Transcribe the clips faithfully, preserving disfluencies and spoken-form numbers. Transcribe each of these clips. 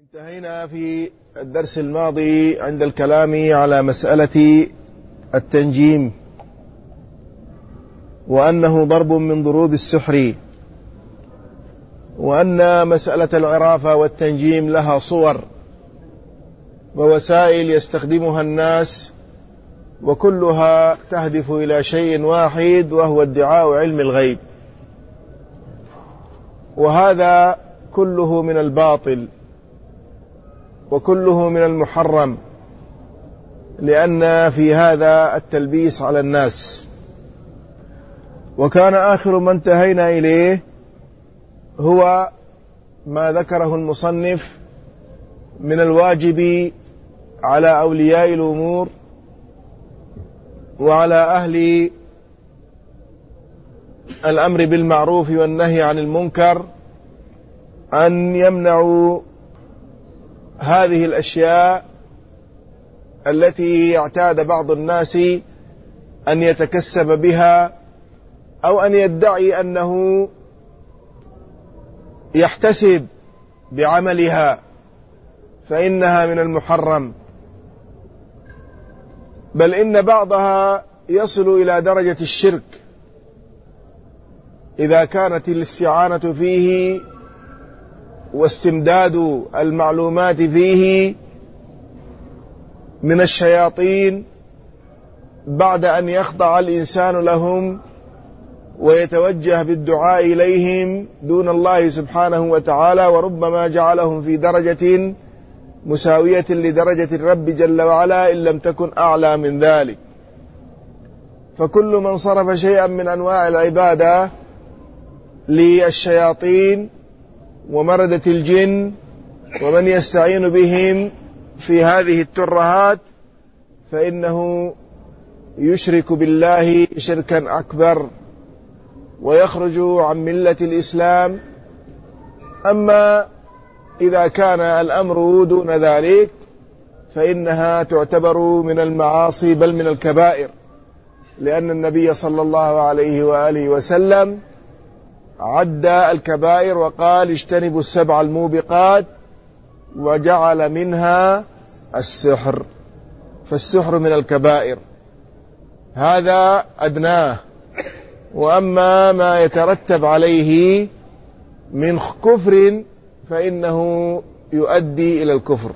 انتهينا في الدرس الماضي عند الكلام على مسألة التنجيم، وأنه ضرب من ضروب السحر، وأن مسألة العرافة والتنجيم لها صور ووسائل يستخدمها الناس، وكلها تهدف إلى شيء واحد، وهو ادعاء علم الغيب، وهذا كله من الباطل وكله من المحرم، لأن في هذا التلبيس على الناس. وكان آخر ما انتهينا إليه هو ما ذكره المصنف من الواجب على أولياء الأمور وعلى أهل الأمر بالمعروف والنهي عن المنكر أن يمنعوا هذه الأشياء التي اعتاد بعض الناس أن يتكسب بها، أو أن يدعي أنه يحتسب بعملها، فإنها من المحرم، بل إن بعضها يصل إلى درجة الشرك إذا كانت الاستعانة فيه واستمداد المعلومات فيه من الشياطين بعد أن يخضع الإنسان لهم ويتوجه بالدعاء إليهم دون الله سبحانه وتعالى، وربما جعلهم في درجة مساوية لدرجة الرب جل وعلا إن لم تكن أعلى من ذلك. فكل من صرف شيئا من أنواع العبادة للشياطين ومردة الجن ومن يستعين بهم في هذه الترهات فإنه يشرك بالله شركا أكبر ويخرج عن ملة الإسلام. أما إذا كان الأمر دون ذلك فإنها تعتبر من المعاصي بل من الكبائر، لأن النبي صلى الله عليه وآله وسلم عد الكبائر وقال اجتنبوا السبع الموبقات، وجعل منها السحر، فالسحر من الكبائر، هذا أدناه. وأما ما يترتب عليه من كفر فإنه يؤدي إلى الكفر.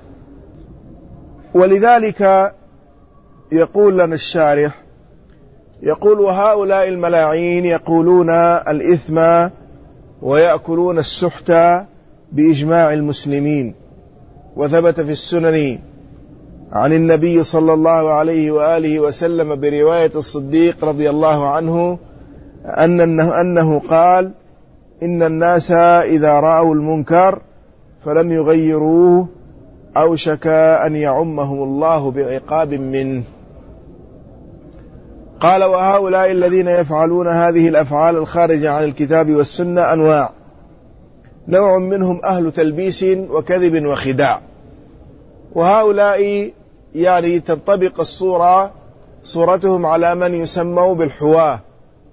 ولذلك يقول لنا الشارح، يقول: وهؤلاء الملاعين يقولون الإثم ويأكلون السحت بإجماع المسلمين. وثبت في السنن عن النبي صلى الله عليه وآله وسلم برواية الصديق رضي الله عنه أنه, أنه قال: إن الناس إذا رأوا المنكر فلم يغيروه أوشك أن يعمهم الله بعقاب منه. قال: وهؤلاء الذين يفعلون هذه الأفعال الخارجة عن الكتاب والسنة أنواع، نوع منهم أهل تلبيس وكذب وخداع، وهؤلاء يعني تنطبق الصورة صورتهم على من يسموا بالحواة،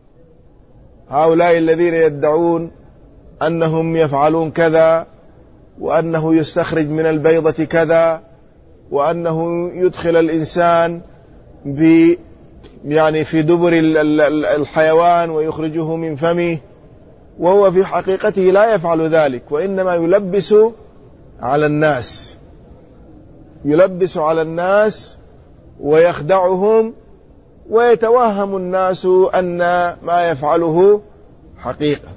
هؤلاء الذين يدعون أنهم يفعلون كذا، وأنه يستخرج من البيضة كذا، وأنه يدخل الإنسان ب يعني في دبر الحيوان ويخرجه من فمه، وهو في حقيقته لا يفعل ذلك، وإنما يلبس على الناس يلبس على الناس ويخدعهم، ويتوهم الناس أن ما يفعله حقيقة،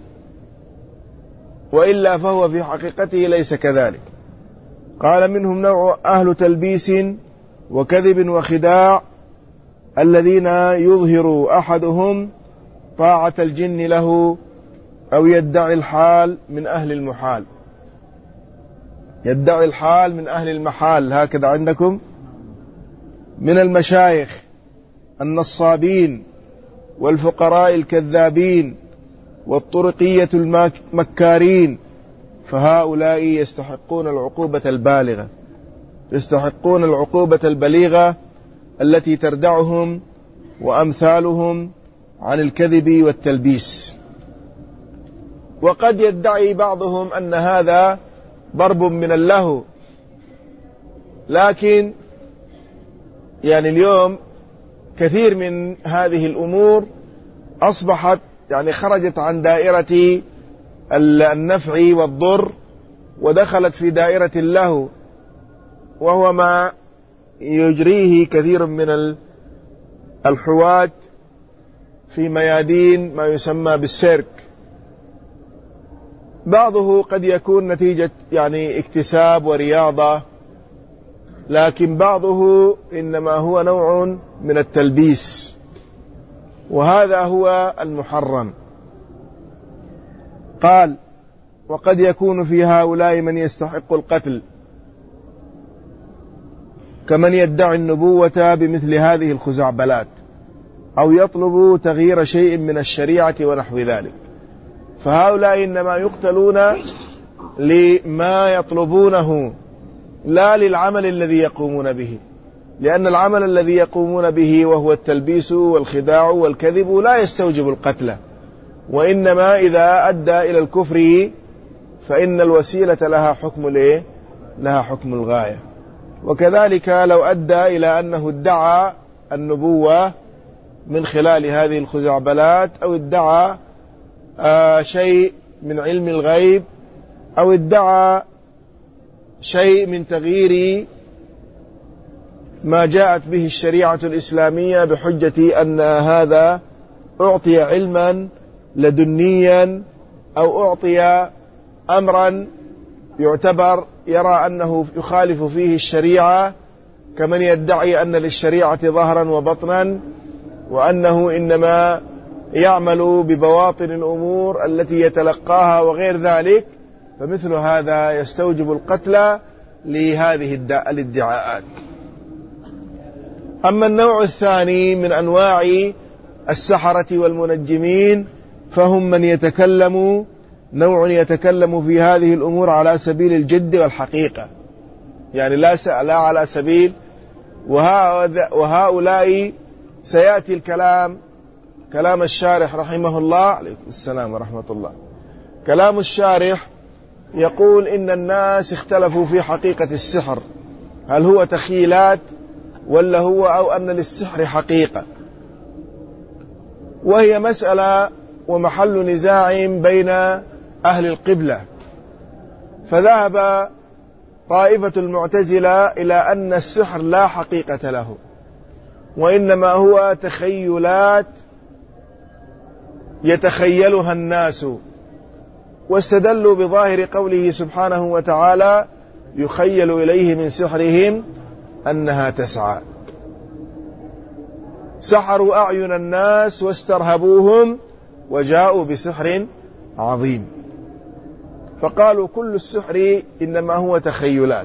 وإلا فهو في حقيقته ليس كذلك. قال: منهم نوع أهل تلبيس وكذب وخداع، الذين يظهر أحدهم طاعة الجن له أو يدعي الحال من أهل المحال، يدعي الحال من أهل المحال، هكذا عندكم، من المشايخ النصابين والفقراء الكذابين والطرقية المكارين، فهؤلاء يستحقون العقوبة البالغة، يستحقون العقوبة البليغة التي تردعهم وأمثالهم عن الكذب والتلبيس. وقد يدعي بعضهم أن هذا ضرب من اللهو لكن يعني اليوم كثير من هذه الأمور أصبحت يعني خرجت عن دائرة النفع والضر ودخلت في دائرة اللهو، وهو ما يجريه كثير من الحواة في ميادين ما يسمى بالسيرك. بعضه قد يكون نتيجة يعني اكتساب ورياضة، لكن بعضه إنما هو نوع من التلبيس، وهذا هو المحرم. قال: وقد يكون في هؤلاء من يستحق القتل كمن يدعي النبوة بمثل هذه الخزعبلات، أو يطلب تغيير شيء من الشريعة ونحو ذلك. فهؤلاء إنما يقتلون لما يطلبونه لا للعمل الذي يقومون به، لأن العمل الذي يقومون به وهو التلبيس والخداع والكذب لا يستوجب القتل، وإنما إذا أدى إلى الكفر فإن الوسيلة لها حكم الإيه؟ لها حكم الغاية. وكذلك لو أدى إلى أنه ادعى النبوة من خلال هذه الخزعبلات، أو ادعى آه شيء من علم الغيب، أو ادعى شيء من تغيير ما جاءت به الشريعة الإسلامية بحجة أن هذا أعطي علما لدنيا، أو أعطي أمرا يعتبر يرى أنه يخالف فيه الشريعة، كمن يدعي أن للشريعة ظهرا وبطنا، وأنه إنما يعمل ببواطن الأمور التي يتلقاها وغير ذلك، فمثل هذا يستوجب القتل لهذه الادعاءات. أما النوع الثاني من أنواع السحرة والمنجمين فهم من يتكلم نوع يتكلم في هذه الأمور على سبيل الجد والحقيقة، يعني لا لا على سبيل، وهؤلاء سيأتي الكلام كلام الشارح رحمه الله، عليكم السلام ورحمة الله. كلام الشارح يقول إن الناس اختلفوا في حقيقة السحر، هل هو تخيلات ولا هو أو أن للسحر حقيقة، وهي مسألة ومحل نزاع بين أهل القبلة. فذهب طائفة المعتزلة إلى أن السحر لا حقيقة له، وإنما هو تخيلات يتخيلها الناس، واستدلوا بظاهر قوله سبحانه وتعالى: يخيل إليه من سحرهم أنها تسعى. سحروا أعين الناس واسترهبوهم وجاءوا بسحر عظيم، فقالوا كل السحر إنما هو تخيلات.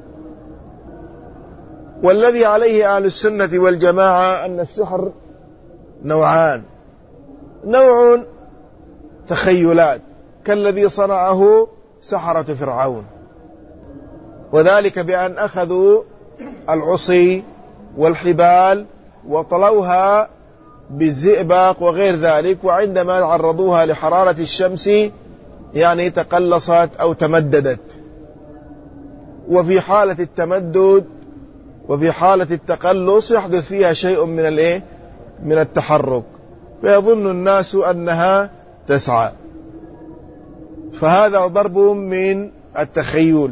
والذي عليه أهل السنة والجماعة أن السحر نوعان: نوع تخيلات كالذي صنعه سحرة فرعون، وذلك بأن أخذوا العصي والحبال وطلوها بالزئبق وغير ذلك، وعندما عرضوها لحرارة الشمس يعني تقلصت أو تمددت، وفي حالة التمدد وفي حالة التقلص يحدث فيها شيء من الايه من التحرك، فيظن الناس أنها تسعى، فهذا ضرب من التخيل.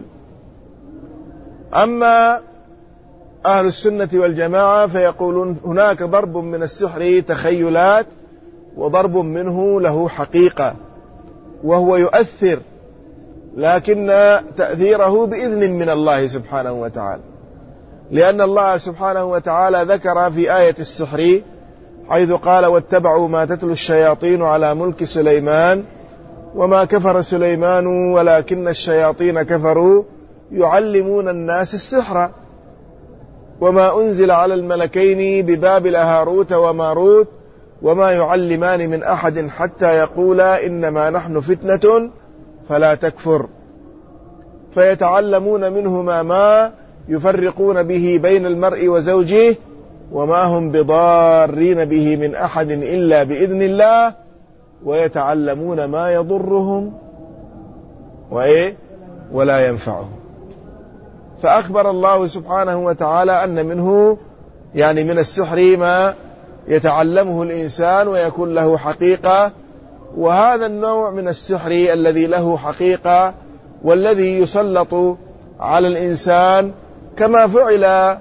أما أهل السنة والجماعة فيقولون هناك ضرب من السحر تخيلات، وضرب منه له حقيقة وهو يؤثر، لكن تأثيره بإذن من الله سبحانه وتعالى، لأن الله سبحانه وتعالى ذكر في آية السحر حيث قال: واتبعوا ما تتلو الشياطين على ملك سليمان وما كفر سليمان ولكن الشياطين كفروا يعلمون الناس السحر وما أنزل على الملكين ببابل هاروت وماروت وما يعلمان من أحد حتى يقولا إنما نحن فتنة فلا تكفر، فيتعلمون منهما ما يفرقون به بين المرء وزوجه وما هم بضارين به من أحد إلا بإذن الله ويتعلمون ما يضرهم وإيه ولا ينفعهم. فأخبر الله سبحانه وتعالى أن منه يعني من السحر ما يتعلمه الإنسان ويكون له حقيقة، وهذا النوع من السحر الذي له حقيقة والذي يسلط على الإنسان كما فعل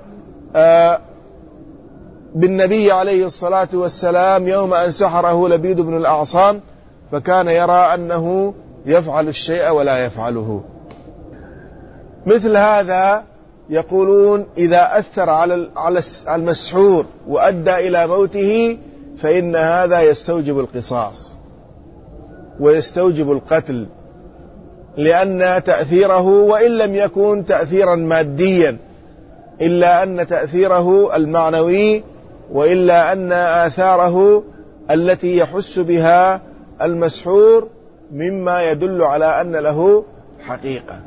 بالنبي عليه الصلاة والسلام يوم أن سحره لبيد بن الأعصام، فكان يرى أنه يفعل الشيء ولا يفعله. مثل هذا يقولون إذا أثر على المسحور وأدى إلى موته فإن هذا يستوجب القصاص ويستوجب القتل، لأن تأثيره وإن لم يكن تأثيرا ماديا إلا أن تأثيره المعنوي، وإلا أن آثاره التي يحس بها المسحور مما يدل على أن له حقيقة.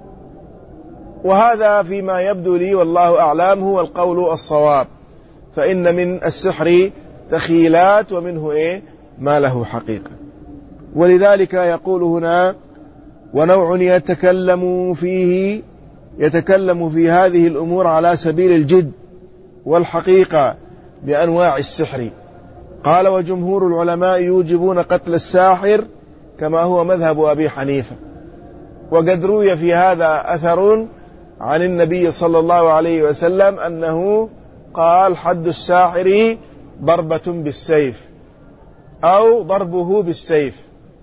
وهذا فيما يبدو لي والله أعلم هو القول الصواب، فإن من السحر تخيلات ومنه إيه ما له حقيقة. ولذلك يقول هنا: ونوع يتكلم فيه يتكلم في هذه الأمور على سبيل الجد والحقيقة بأنواع السحر. قال: وجمهور العلماء يوجبون قتل الساحر كما هو مذهب أبي حنيفة. وقد روي في هذا أثر عن النبي صلى الله عليه وسلم أنه قال: حد الساحر ضربة بالسيف أو ضربه بالسيف.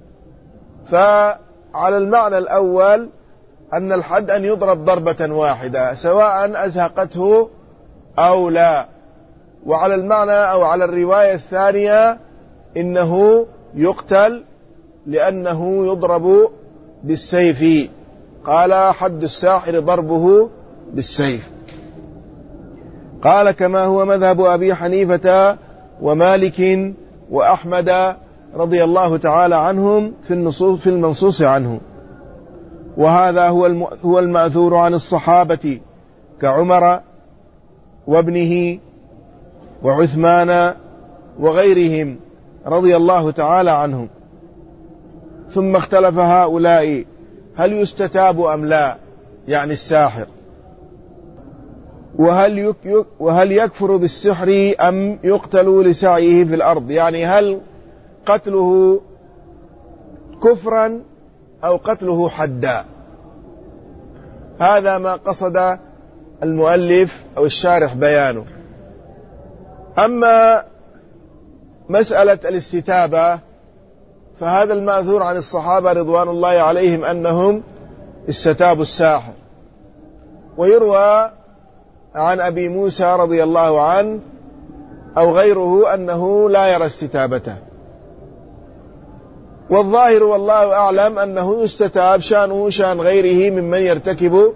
فعلى المعنى الأول أن الحد أن يضرب ضربة واحدة سواء أزهقته أو لا. وعلى المعنى أو على الرواية الثانية إنه يقتل لأنه يضرب بالسيف. قال: حد الساحر ضربه بالسيف. قال: كما هو مذهب أبي حنيفة ومالك وأحمد رضي الله تعالى عنهم في النصوص في المنصوص عنه. وهذا هو هو المأثور عن الصحابة كعمر وابنه وعثمان وغيرهم رضي الله تعالى عنهم. ثم اختلف هؤلاء هل يستتاب أم لا، يعني الساحر، وهل يك وهل يكفر بالسحر أم يقتل لسعيه في الأرض، يعني هل قتله كفرا أو قتله حدا. هذا ما قصد المؤلف أو الشارح بيانه. أما مسألة الاستتابة فهذا المأثور عن الصحابة رضوان الله عليهم أنهم استتابوا الساحر. ويروى عن أبي موسى رضي الله عنه أو غيره أنه لا يرى استتابته. والظاهر والله أعلم أنه يستتاب شأنه شأن غيره ممن يرتكب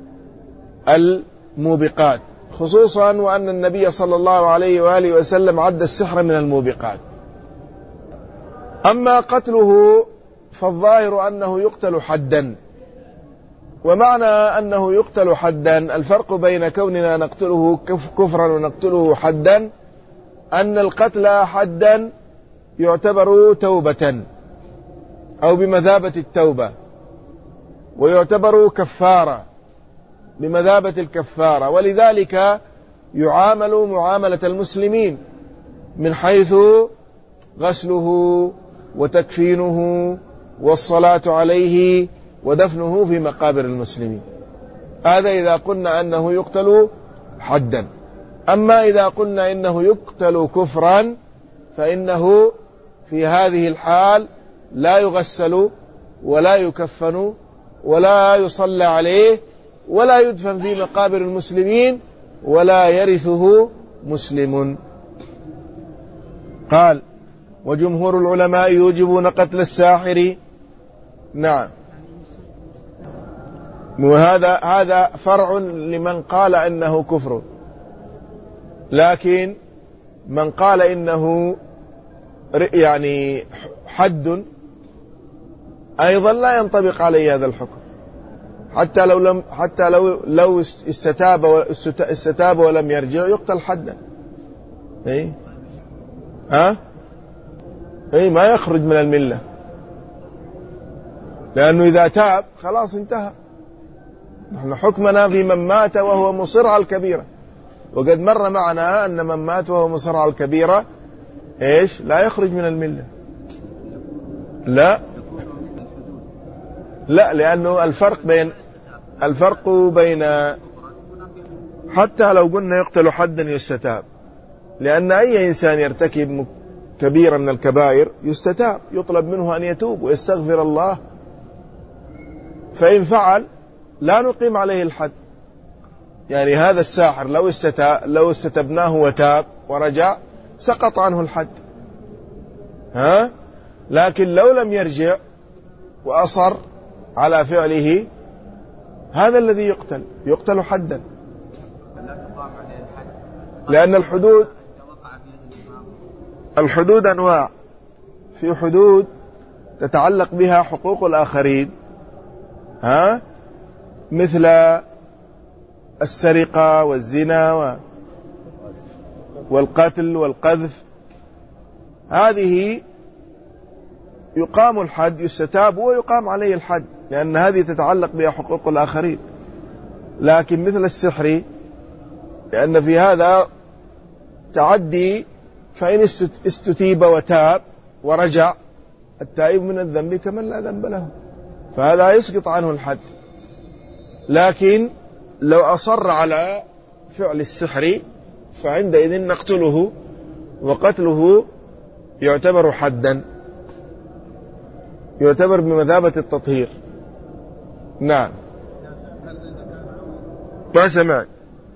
الموبقات، خصوصا وأن النبي صلى الله عليه وآله وسلم عد السحر من الموبقات. أما قتله فالظاهر أنه يقتل حدا. ومعنى أنه يقتل حدا الفرق بين كوننا نقتله كفرا ونقتله حدا أن القتل حدا يعتبر توبة أو بمثابة التوبة، ويعتبر كفارة بمثابة الكفارة، ولذلك يعامل معاملة المسلمين من حيث غسله وتكفينه والصلاة عليه ودفنه في مقابر المسلمين. هذا إذا قلنا أنه يقتل حدا. أما إذا قلنا إنه يقتل كفرا فإنه في هذه الحال لا يغسل ولا يكفن ولا يصلى عليه ولا يدفن في مقابر المسلمين ولا يرثه مسلم. قال: وجمهور العلماء يوجبون قتل الساحر. نعم، وهذا هذا فرع لمن قال إنه كفر، لكن من قال إنه يعني حد أيضا لا ينطبق عليه هذا الحكم، حتى لو لم حتى لو لو استتاب استتاب ولم يرجع يقتل حدا. إيه ها إيه ما يخرج من الملة، لأنه إذا تاب خلاص انتهى. نحن حكمنا في من مات وهو مصر على الكبيرة، وقد مر معنا أن من مات وهو مصر على الكبيرة إيش لا يخرج من الملة. لا لا لأنه الفرق بين الفرق بين حتى لو قلنا يقتل حدا يستتاب، لأن أي إنسان يرتكب كبيرة من الكبائر يستتاب، يطلب منه أن يتوب ويستغفر الله، فإن فعل لا نقيم عليه الحد. يعني هذا الساحر لو استتاب لو استتبناه وتاب ورجع سقط عنه الحد، ها؟ لكن لو لم يرجع وأصر على فعله هذا الذي يقتل يقتل حدا، لأن الحدود الحدود أنواع. في حدود تتعلق بها حقوق الآخرين، ها؟ مثل السرقة والزنا والقتل والقذف، هذه يقام الحد، يستتاب ويقام عليه الحد، لأن هذه تتعلق بها حقوق الآخرين. لكن مثل السحر لأن في هذا تعدي، فإن استتيب وتاب ورجع التائب من الذنب كمن لا ذنب له، فهذا يسقط عنه الحد. لكن لو أصر على فعل السحر فعندئذ نقتله، وقتله يعتبر حدا، يعتبر بمثابة التطهير. نعم ما سمعت.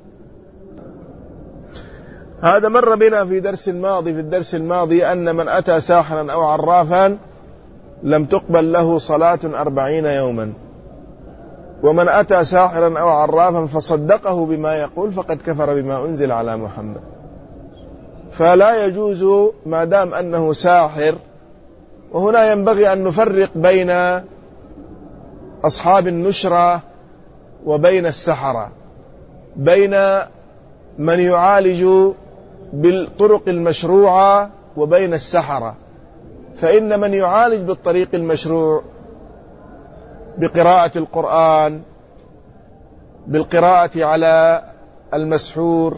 هذا مر بنا في درس الماضي في الدرس الماضي أن من أتى ساحرا أو عرافا لم تقبل له صلاة أربعين يوما، ومن أتى ساحرا أو عرافا فصدقه بما يقول فقد كفر بما أنزل على محمد. فلا يجوز ما دام أنه ساحر. وهنا ينبغي أن نفرق بين أصحاب النشرة وبين السحرة، بين من يعالج بالطرق المشروعة وبين السحرة. فإن من يعالج بالطريق المشروع بقراءة القرآن، بالقراءة على المسحور،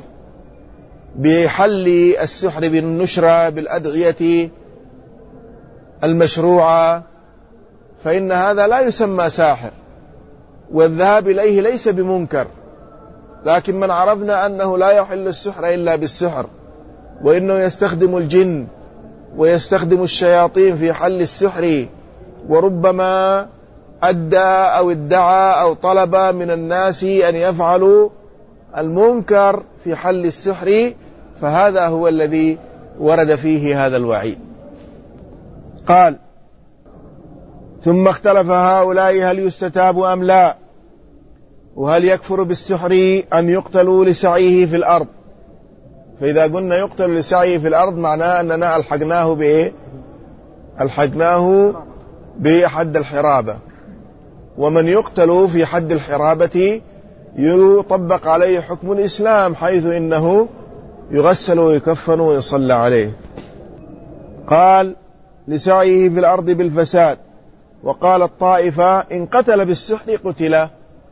بحل السحر بالنشرة، بالأدعية المشروعة، فإن هذا لا يسمى ساحر، والذهاب إليه ليس بمنكر. لكن من عرفنا أنه لا يحل السحر إلا بالسحر، وإنه يستخدم الجن ويستخدم الشياطين في حل السحر، وربما أدى أو ادعى أو طلب من الناس أن يفعلوا المنكر في حل السحر، فهذا هو الذي ورد فيه هذا الوعيد. قال: ثم اختلف هؤلاء هل يستتاب أم لا، وهل يكفر بالسحر أم يقتل لسعيه في الأرض. فإذا قلنا يقتل لسعيه في الأرض معناه أننا ألحقناه بإيه؟ ألحقناه بحد الحرابة، ومن يقتل في حد الحرابة يطبق عليه حكم الإسلام، حيث إنه يغسل ويكفن ويصلى عليه. قال: لسعيه في الأرض بالفساد. وقال الطائفة: إن قتل بالسحر قتل،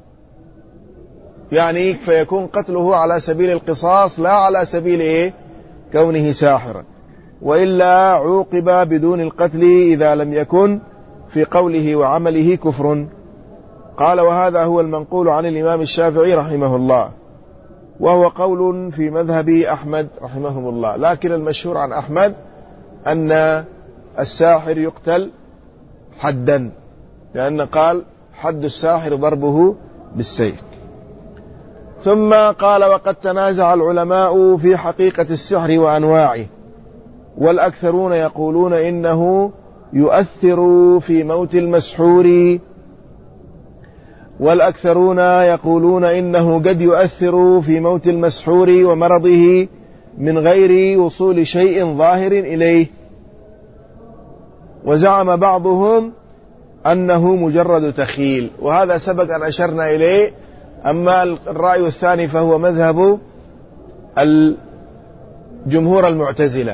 يعني فيكون قتله على سبيل القصاص لا على سبيل إيه؟ كونه ساحرا، وإلا عوقب بدون القتل إذا لم يكن في قوله وعمله كفر. قال: وهذا هو المنقول عن الإمام الشافعي رحمه الله، وهو قول في مذهب أحمد رحمه الله. لكن المشهور عن أحمد أن الساحر يقتل حدا، لأن قال: حد الساحر ضربه بالسيف. ثم قال: وقد تنازع العلماء في حقيقة السحر وأنواعه، والأكثرون يقولون إنه يؤثر في موت المسحور، والأكثرون يقولون إنه قد يؤثر في موت المسحور ومرضه من غير وصول شيء ظاهر إليه. وزعم بعضهم أنه مجرد تخيل، وهذا سبق أن أشرنا إليه. أما الرأي الثاني فهو مذهب الجمهور المعتزلة،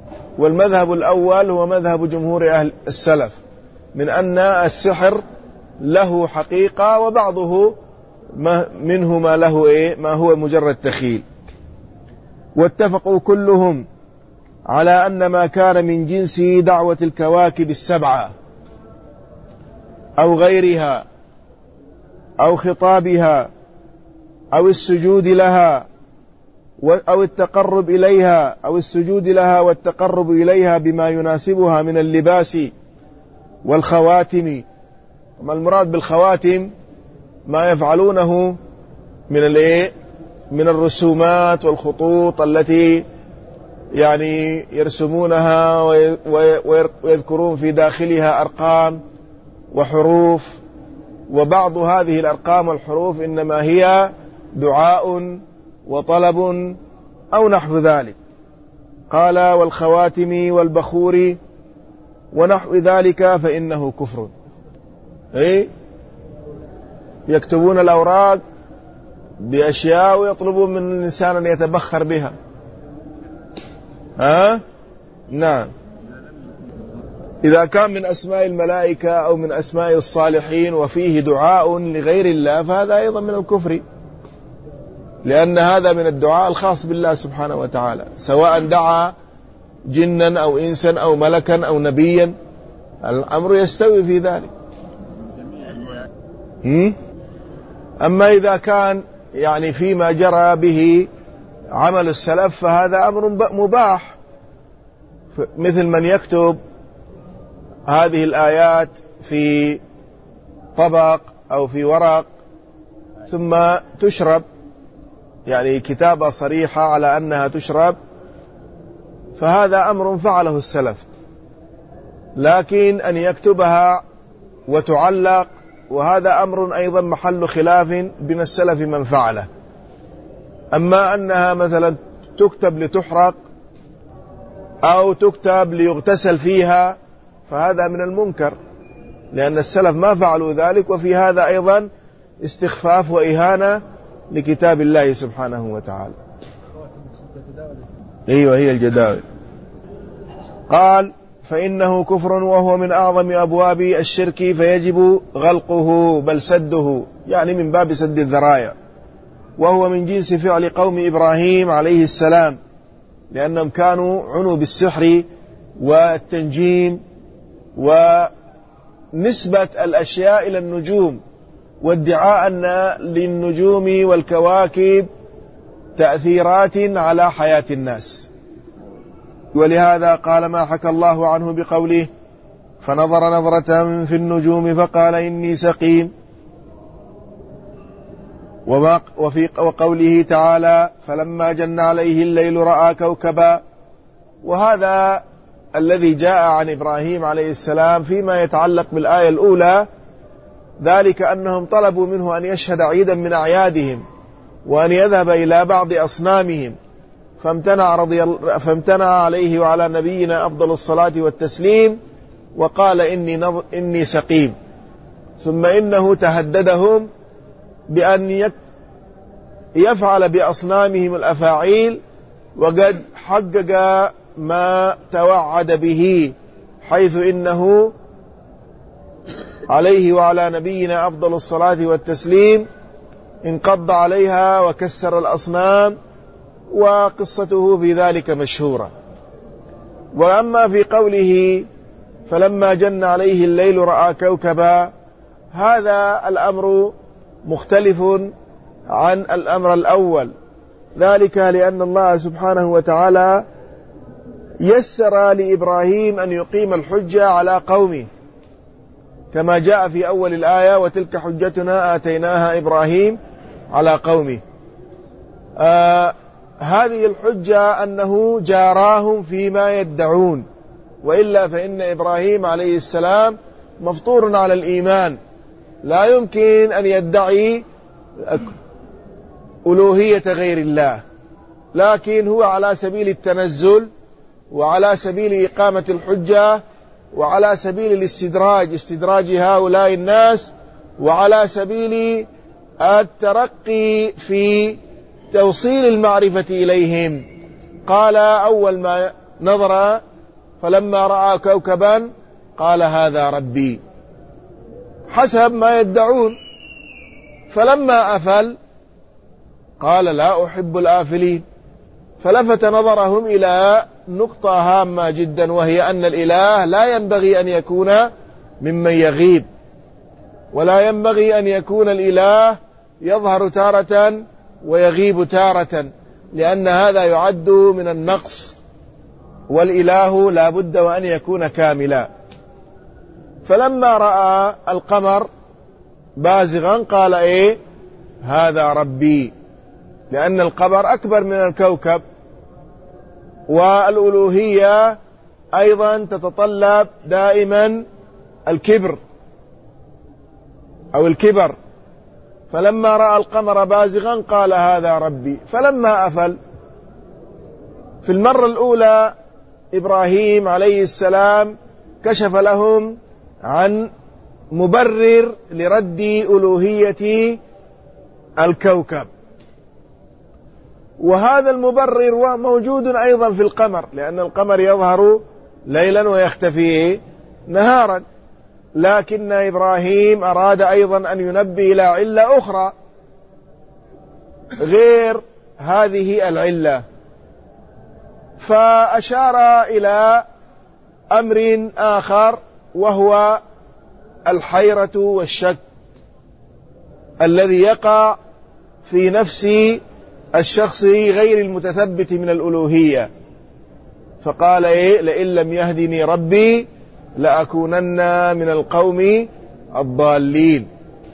والمذهب الأول هو مذهب جمهور أهل السلف، من أن السحر له حقيقة، وبعضه ما منه ما له إيه ما هو مجرد تخيل. واتفقوا كلهم على أن ما كان من جنس دعوة الكواكب السبعة أو غيرها أو خطابها أو السجود لها أو التقرب إليها أو السجود لها والتقرب إليها بما يناسبها من اللباس والخواتم. ما المراد بالخواتم؟ ما يفعلونه من الايه من الرسومات والخطوط التي يعني يرسمونها ويذكرون في داخلها أرقام وحروف، وبعض هذه الأرقام والحروف إنما هي دعاء وطلب أو نحو ذلك. قال والخواتم والبخور ونحو ذلك فإنه كفر. إيه؟ يكتبون الأوراق بأشياء ويطلبون من الإنسان أن يتبخر بها. ها؟ نعم. إذا كان من أسماء الملائكة أو من أسماء الصالحين وفيه دعاء لغير الله فهذا أيضا من الكفر، لأن هذا من الدعاء الخاص بالله سبحانه وتعالى، سواء دعا جنا أو إنسا أو ملكا أو نبيا، الأمر يستوي في ذلك. أما إذا كان يعني فيما جرى به عمل السلف فهذا أمر مباح، مثل من يكتب هذه الآيات في طبق أو في ورق ثم تشرب، يعني كتابة صريحة على أنها تشرب، فهذا أمر فعله السلف. لكن أن يكتبها وتعلق وهذا أمر أيضا محل خلاف بين السلف من فعله. أما أنها مثلا تكتب لتحرق أو تكتب ليغتسل فيها فهذا من المنكر، لأن السلف ما فعلوا ذلك، وفي هذا أيضا استخفاف وإهانة لكتاب الله سبحانه وتعالى. أيوة هي الجداول. قال فإنه كفر وهو من أعظم أبواب الشرك فيجب غلقه بل سده، يعني من باب سد الذرائع، وهو من جنس فعل قوم إبراهيم عليه السلام، لأنهم كانوا عنوا بالسحر والتنجيم ونسبة الأشياء إلى النجوم، وادعاء أن للنجوم والكواكب تأثيرات على حياة الناس. ولهذا قال ما حكى الله عنه بقوله فنظر نظرة في النجوم فقال إني سقيم، وفي وقوله تعالى فلما جن عليه الليل رأى كوكبا. وهذا الذي جاء عن إبراهيم عليه السلام فيما يتعلق بالآية الأولى، ذلك أنهم طلبوا منه أن يشهد عيدا من أعيادهم وأن يذهب إلى بعض أصنامهم، فامتنع, رضي فامتنع عليه وعلى نبينا أفضل الصلاة والتسليم وقال إني, نظ... إني سقيم. ثم إنه تهددهم بأن يفعل بأصنامهم الأفاعيل، وقد حقق ما توعد به، حيث إنه عليه وعلى نبينا أفضل الصلاة والتسليم انقض عليها وكسر الأصنام، وقصته في ذلك مشهورة. وأما في قوله فلما جن عليه الليل رأى كوكبا، هذا الأمر مختلف عن الأمر الأول، ذلك لأن الله سبحانه وتعالى يسر لإبراهيم أن يقيم الحجة على قومه، كما جاء في أول الآية وتلك حجتنا آتيناها إبراهيم على قومه. آه هذه الحجة أنه جاراهم فيما يدعون، وإلا فإن إبراهيم عليه السلام مفطور على الإيمان، لا يمكن أن يدعي ألوهية غير الله، لكن هو على سبيل التنزل وعلى سبيل إقامة الحجة وعلى سبيل الاستدراج، استدراج هؤلاء الناس، وعلى سبيل الترقي في توصيل المعرفة إليهم. قال أول ما نظر فلما رأى كوكبا قال هذا ربي، حسب ما يدعون. فلما أفل قال لا أحب الآفلين، فلفت نظرهم إلى نقطة هامة جدا، وهي أن الإله لا ينبغي أن يكون ممن يغيب، ولا ينبغي أن يكون الإله يظهر تارة ويغيب تارة، لأن هذا يعد من النقص، والإله لا بد وأن يكون كاملا. فلما رأى القمر بازغا قال إيه هذا ربي، لأن القمر أكبر من الكوكب، والألوهية أيضا تتطلب دائما الكبر أو الكبر. فلما رأى القمر بازغا قال هذا ربي. فلما أفل في المرة الأولى إبراهيم عليه السلام كشف لهم عن مبرر لرد ألوهية الكوكب، وهذا المبرر موجود أيضا في القمر، لأن القمر يظهر ليلا ويختفي نهارا. لكن إبراهيم أراد أيضا أن ينبه إلى علة أخرى غير هذه العلة، فأشار إلى أمر آخر، وهو الحيرة والشك الذي يقع في نفس الشخص غير المتثبت من الألوهية. فقال إيه لئن لم يهدني ربي لأكونن من القوم الضالين.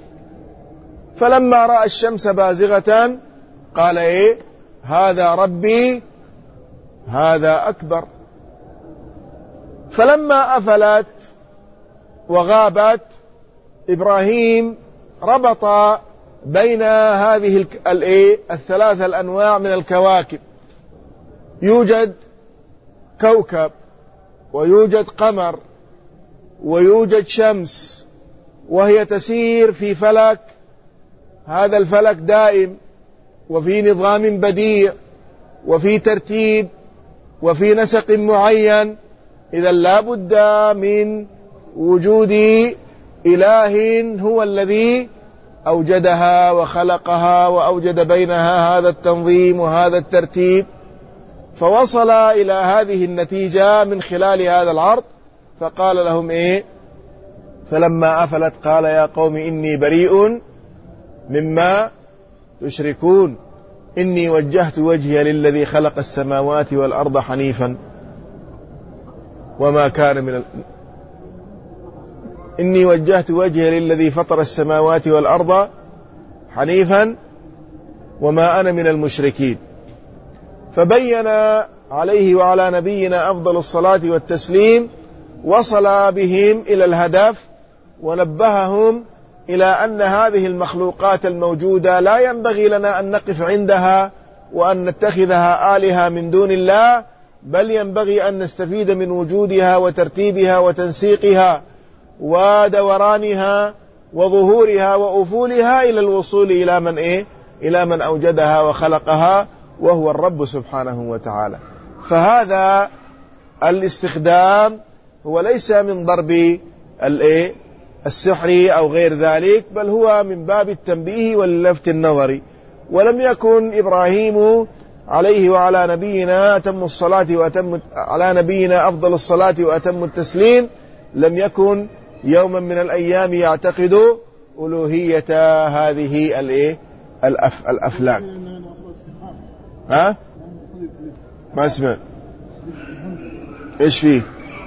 فلما رأى الشمس بازغة قال إيه هذا ربي هذا أكبر. فلما أفلت وغابت إبراهيم ربط بين هذه الثلاث الأنواع من الكواكب، يوجد كوكب ويوجد قمر ويوجد شمس، وهي تسير في فلك، هذا الفلك دائم وفي نظام بديع وفي ترتيب وفي نسق معين. إذا لا بد من وجود إله هو الذي أوجدها وخلقها وأوجد بينها هذا التنظيم وهذا الترتيب، فوصل إلى هذه النتيجة من خلال هذا العرض. فقال لهم إيه فلما أفلت قال يا قوم إني بريء مما تشركون إني وجهت وجهي للذي خلق السماوات والأرض حنيفا وما كان من ال... إني وجهت وجهي للذي فطر السماوات والأرض حنيفا وما أنا من المشركين. فبين عليه وعلى نبينا أفضل الصلاة والتسليم، وصل بهم إلى الهدف، ونبههم إلى أن هذه المخلوقات الموجودة لا ينبغي لنا أن نقف عندها وأن نتخذها آلهة من دون الله، بل ينبغي أن نستفيد من وجودها وترتيبها وتنسيقها ودورانها وظهورها وأفولها إلى الوصول إلى من إيه؟ إلى من أوجدها وخلقها، وهو الرب سبحانه وتعالى. فهذا الاستخدام هو ليس من ضرب الإيه؟ السحر أو غير ذلك، بل هو من باب التنبيه واللفت النظر. ولم يكن إبراهيم عليه وعلى نبينا أتم الصلاة وأتم على نبينا أفضل الصلاة وأتم التسليم لم يكن يوما من الأيام يعتقد ألوهية هذه الإيه؟ الأف الأفلاك. ها؟ ما اسمع إيش فيه؟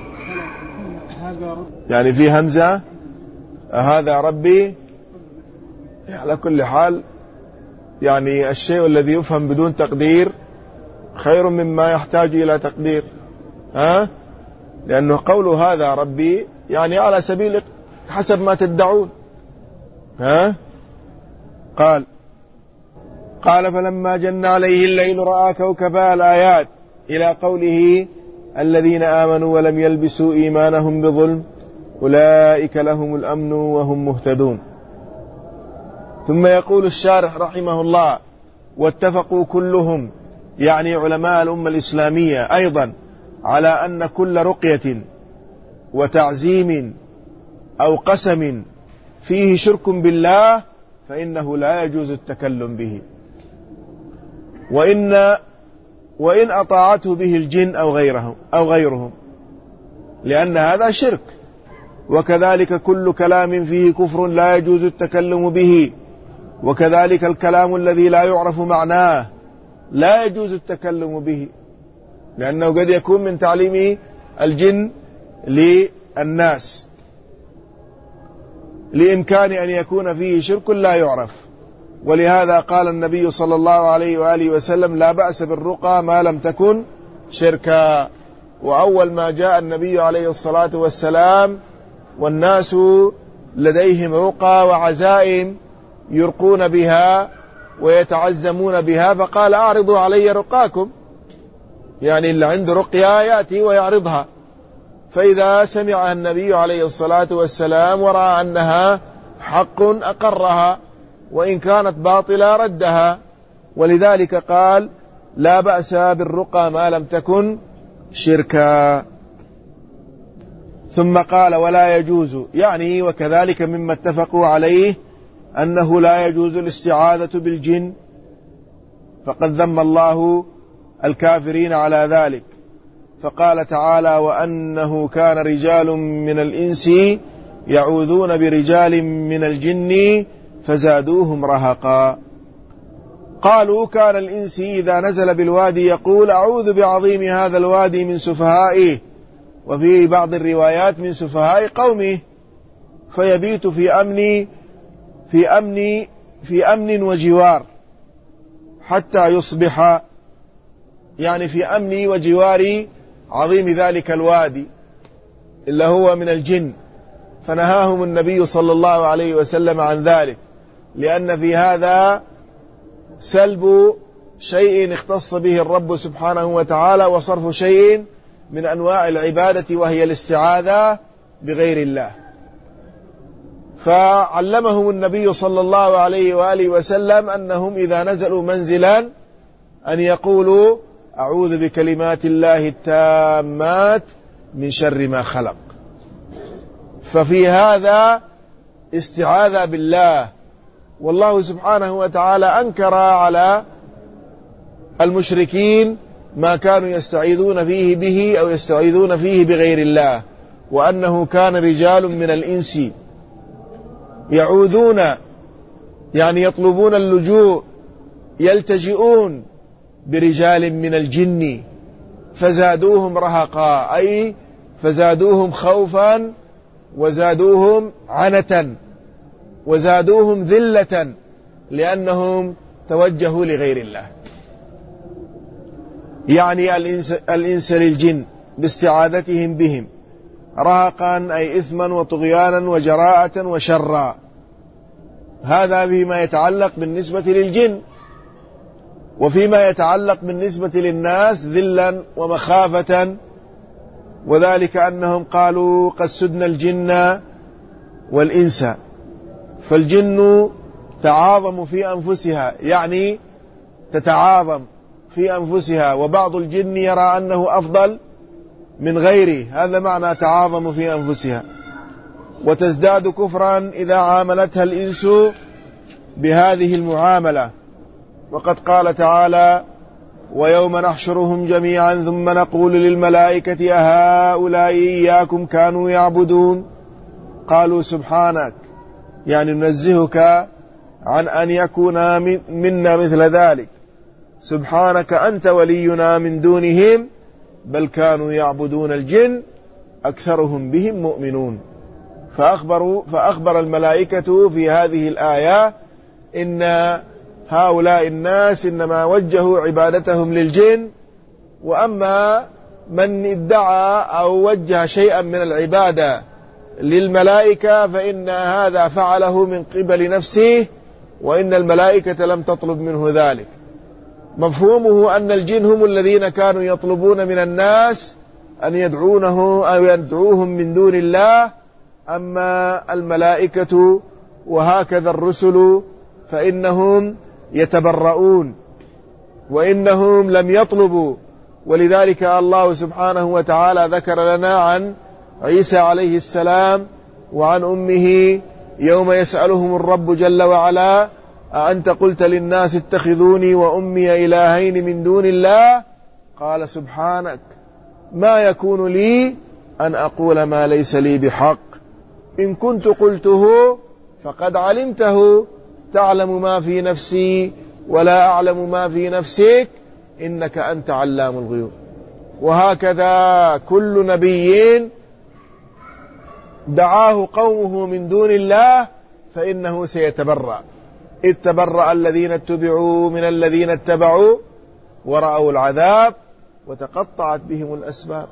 يعني في همزة هذا ربي. على كل حال يعني الشيء الذي يفهم بدون تقدير خير مما يحتاج إلى تقدير، ها؟ لأنه قول هذا ربي يعني على سبيل حسب ما تدعون. ها؟ قال قال فلما جن عليه الليل رأى كوكبا الآيات إلى قوله الذين آمنوا ولم يلبسوا إيمانهم بظلم أولئك لهم الأمن وهم مهتدون. ثم يقول الشارح رحمه الله واتفقوا كلهم، يعني علماء الأمة الإسلامية أيضا، على أن كل رقية وتعزيم أو قسم فيه شرك بالله فإنه لا يجوز التكلم به، وإن وإن أطاعته به الجن أو غيرهم أو غيرهم، لأن هذا شرك. وكذلك كل كلام فيه كفر لا يجوز التكلم به، وكذلك الكلام الذي لا يعرف معناه لا يجوز التكلم به، لأنه قد يكون من تعليم الجن للناس، لإمكان أن يكون فيه شرك لا يعرف. ولهذا قال النبي صلى الله عليه وآله وسلم: لا بأس بالرقى ما لم تكن شركا. وأول ما جاء النبي عليه الصلاة والسلام والناس لديهم رقى وعزائم يرقون بها ويتعزمون بها، فقال: أعرضوا علي رقاكم، يعني اللي عنده رقية يأتي ويعرضها. فإذا سمعها النبي عليه الصلاة والسلام ورأى أنها حق أقرها، وإن كانت باطلة ردها. ولذلك قال: لا بأس بالرقى ما لم تكن شركا. ثم قال: ولا يجوز، يعني وكذلك مما اتفقوا عليه أنه لا يجوز الاستعاذة بالجن، فقد ذم الله الكافرين على ذلك، فقال تعالى: وأنه كان رجال من الإنس يعوذون برجال من الجن فزادوهم رهقا. قالوا: كان الإنس إذا نزل بالوادي يقول: أعوذ بعظيم هذا الوادي من سفهائه، وفي بعض الروايات من سفهاء قومه، فيبيت في أمن في أمن في أمن وجوار حتى يصبح، يعني في أمن وجوار عظيم ذلك الوادي اللي هو من الجن. فنهاهم النبي صلى الله عليه وسلم عن ذلك، لأن في هذا سلب شيء اختص به الرب سبحانه وتعالى، وصرف شيء من أنواع العبادة وهي الاستعاذة بغير الله. فعلمهم النبي صلى الله عليه وآله وسلم أنهم إذا نزلوا منزلا أن يقولوا: أعوذ بكلمات الله التامات من شر ما خلق. ففي هذا استعاذة بالله. والله سبحانه وتعالى أنكر على المشركين ما كانوا يستعيذون فيه به أو يستعيذون فيه بغير الله، وأنه كان رجال من الإنس يعوذون، يعني يطلبون اللجوء، يلتجئون برجال من الجن فزادوهم رهقا، أي فزادوهم خوفا وزادوهم عنة وزادوهم ذلة، لأنهم توجهوا لغير الله. يعني الإنس, الإنس للجن باستعاذتهم بهم رهقا، أي إثما وطغيانا وجراءة وشرا. هذا فيما يتعلق بالنسبة للجن. وفيما يتعلق بالنسبة للناس ذلا ومخافة، وذلك أنهم قالوا: قد سدنا الجن والإنس. فالجن تعاظم في أنفسها، يعني تتعاظم في أنفسها، وبعض الجن يرى أنه أفضل من غيره، هذا معنى تعاظم في أنفسها. وتزداد كفرا إذا عاملتها الإنس بهذه المعاملة. وقد قال تعالى: ويوم نحشرهم جميعا ثم نقول للملائكة أهؤلاء إياكم كانوا يعبدون؟ قالوا سبحانك، يعني ننزهك عن أن يكون منا مثل ذلك، سبحانك أنت ولينا من دونهم بل كانوا يعبدون الجن أكثرهم بهم مؤمنون. فأخبروا فأخبر الملائكة في هذه الآية إن هؤلاء الناس إنما وجهوا عبادتهم للجن، وأما من ادعى أو وجه شيئا من العبادة للملائكة فإن هذا فعله من قبل نفسه، وإن الملائكة لم تطلب منه ذلك. مفهومه أن الجن هم الذين كانوا يطلبون من الناس أن يدعونه أو يدعوهم من دون الله، أما الملائكة وهكذا الرسل فإنهم يتبرؤون وإنهم لم يطلبوا. ولذلك الله سبحانه وتعالى ذكر لنا عن عيسى عليه السلام وعن أمه يوم يسألهم الرب جل وعلا أأنت قلت للناس اتخذوني وأمي إلهين من دون الله قال سبحانك ما يكون لي أن أقول ما ليس لي بحق إن كنت قلته فقد علمته تعلم ما في نفسي ولا أعلم ما في نفسك إنك أنت علام الغيوب. وهكذا كل نبي دعاه قومه من دون الله فإنه سيتبرأ، إذ تبرأ الذين اتبعوا من الذين اتبعوا ورأوا العذاب وتقطعت بهم الأسباب.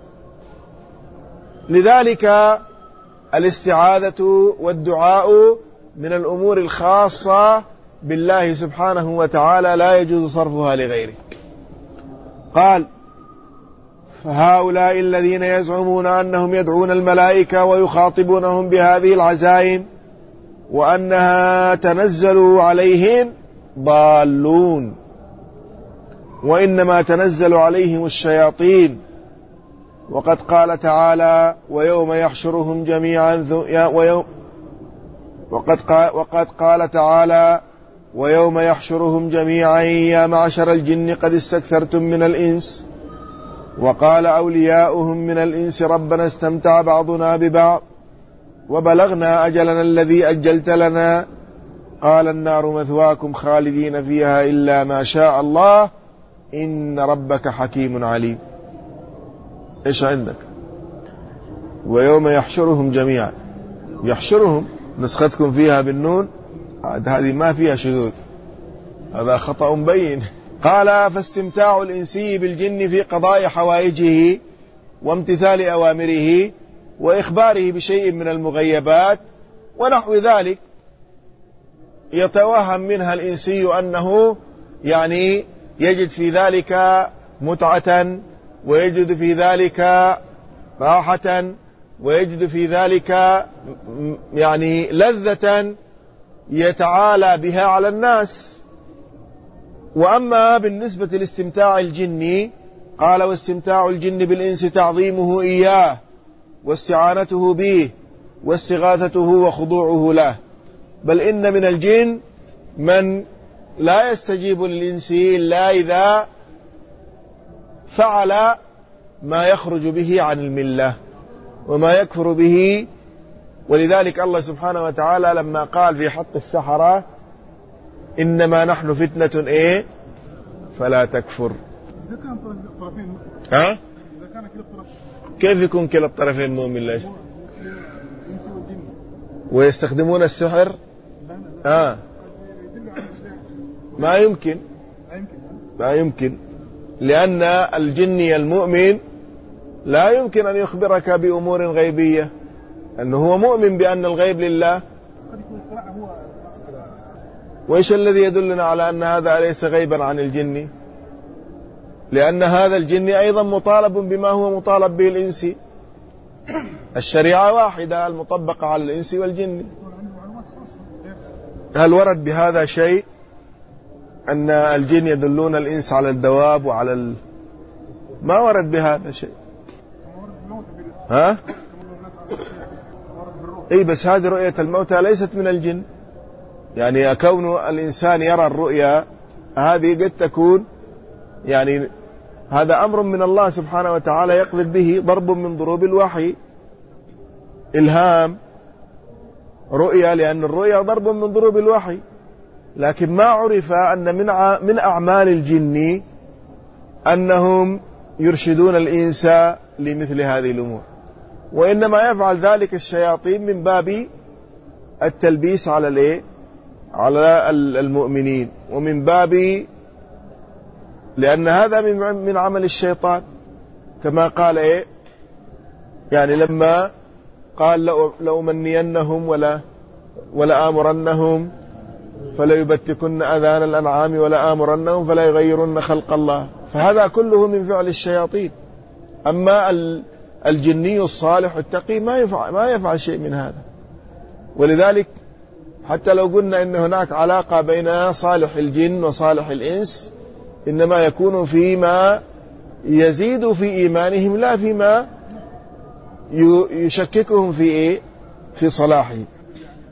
لذلك الاستعاذة والدعاء من الأمور الخاصة بالله سبحانه وتعالى لا يجوز صرفها لغيره. قال فهؤلاء الذين يزعمون أنهم يدعون الملائكة ويخاطبونهم بهذه العزائم وأنها تنزل عليهم ضالون، وإنما تنزل عليهم الشياطين. وقد قال تعالى ويوم يحشرهم جميعا ويوم وقد قال, وقد قال تعالى ويوم يحشرهم جميعا يا معشر الجن قد استكثرتم من الإنس. وقال أولياؤهم من الإنس ربنا استمتع بعضنا ببعض وبلغنا أجلنا الذي أجلت لنا قال النار مثواكم خالدين فيها إلا ما شاء الله إن ربك حكيم عليم. إيش عندك؟ ويوم يحشرهم جميعا، يحشرهم نسختكم فيها بالنون، هذه ما فيها شذوذ، هذا خطأ بين. قال فاستمتاع الإنسي بالجن في قضاء حوائجه وامتثال أوامره وإخباره بشيء من المغيبات ونحو ذلك يتوهم منها الإنسي أنه يعني يجد في ذلك متعة ويجد في ذلك راحة ويجد في ذلك يعني لذة يتعالى بها على الناس. وأما بالنسبة لاستمتاع الجن قال واستمتاع الجن بالإنس تعظيمه إياه واستعانته به واستغاثته وخضوعه له، بل إن من الجن من لا يستجيب للإنس إلا إذا فعل ما يخرج به عن الملة وما يكفر به. ولذلك الله سبحانه وتعالى لما قال في حق السحرة إنما نحن فتنة إيه فلا تكفر. إذا كان طرفين ها؟ إذا كان كلا الطرفين كيف يكون كلا الطرفين مؤمن ليش؟ ويستخدمون السحر؟ آه. ما يمكن ما يمكن لأن الجني المؤمن لا يمكن أن يخبرك بأمور غيبية، أنه هو مؤمن بأن الغيب لله. وإيش الذي يدلنا على أن هذا ليس غيبا عن الجن؟ لأن هذا الجن أيضا مطالب بما هو مطالب به الإنس، الشريعة واحدة المطبقة على الإنس والجن. هل ورد بهذا شيء أن الجن يدلون الإنس على الدواب وعلى ال... ما ورد بهذا شيء. ها؟ اي بس هذه رؤية الموتى ليست من الجن، يعني كون الإنسان يرى الرؤيا هذه قد تكون يعني هذا أمر من الله سبحانه وتعالى يقذف به ضرب من ضروب الوحي، إلهام رؤيا، لأن الرؤيا ضرب من ضروب الوحي. لكن ما عرف أن من من أعمال الجن أنهم يرشدون الإنس لمثل هذه الأمور، وإنما يفعل ذلك الشياطين من باب التلبيس على الايه على المؤمنين، ومن باب لأن هذا من من عمل الشيطان، كما قال ايه يعني لما قال لأمنينهم ولا ولا آمرنهم فلا يبتكن أذان الأنعام ولا آمرنهم فلا يغيرن خلق الله، فهذا كله من فعل الشياطين. أما الجني الصالح التقي ما يفعل ما يفعل شيء من هذا. ولذلك حتى لو قلنا إن هناك علاقة بين صالح الجن وصالح الإنس إنما يكون فيما يزيد في إيمانهم لا فيما يشككهم في إيه في صلاحه.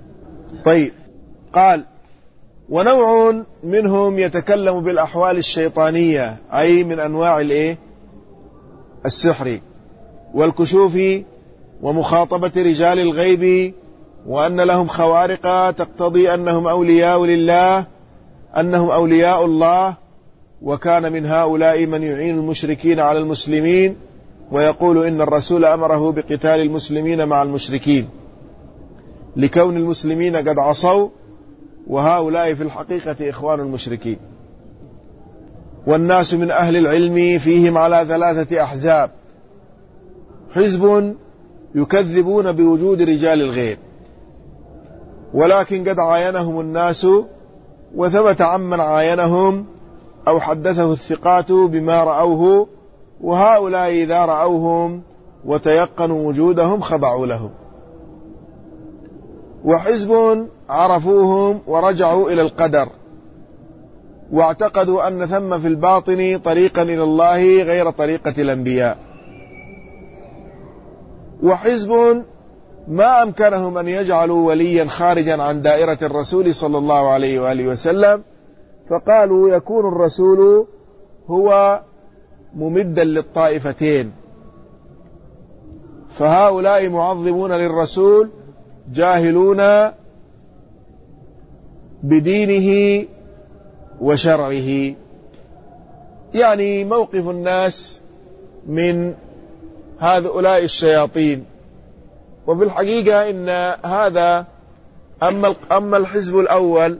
طيب، قال: ونوع منهم يتكلم بالأحوال الشيطانية، أي من أنواع الإيه؟ السحر والكشوف ومخاطبة رجال الغيب، وأن لهم خوارق تقتضي أنهم أولياء لله أنهم أولياء الله. وكان من هؤلاء من يعين المشركين على المسلمين ويقول إن الرسول أمره بقتال المسلمين مع المشركين لكون المسلمين قد عصوا، وهؤلاء في الحقيقة إخوان المشركين. والناس من أهل العلم فيهم على ثلاثة أحزاب: حزب يكذبون بوجود رجال الغيب، ولكن قد عاينهم الناس وثبت عمن عاينهم أو حدثه الثقات بما رأوه، وهؤلاء إذا رأوهم وتيقنوا وجودهم خضعوا لهم. وحزب عرفوهم ورجعوا إلى القدر واعتقدوا أن ثم في الباطن طريقا إلى الله غير طريقة الأنبياء. وحزب ما أمكنهم أن يجعلوا وليا خارجا عن دائرة الرسول صلى الله عليه وآله وسلم، فقالوا يكون الرسول هو ممدا للطائفتين، فهؤلاء معظمون للرسول جاهلون بدينه وشرعه. يعني موقف الناس من هؤلاء الشياطين. وفي الحقيقة إن هذا أما أما الحزب الأول